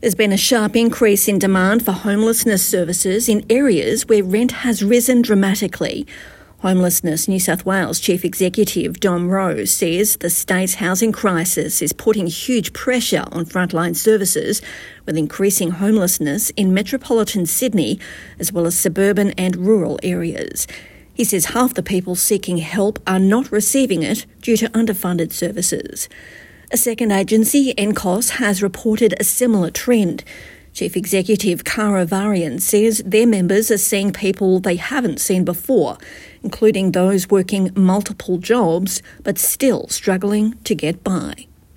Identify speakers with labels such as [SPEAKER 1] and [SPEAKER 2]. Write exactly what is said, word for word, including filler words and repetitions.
[SPEAKER 1] There's been a sharp increase in demand for homelessness services in areas where rent has risen dramatically. Homelessness New South Wales Chief Executive Dom Rose says the state's housing crisis is putting huge pressure on frontline services, with increasing homelessness in metropolitan Sydney as well as suburban and rural areas. He says half the people seeking help are not receiving it due to underfunded services. A second agency, N C O S, has reported a similar trend. Chief Executive Cara Varian says their members are seeing people they haven't seen before, including those working multiple jobs but still struggling to get by.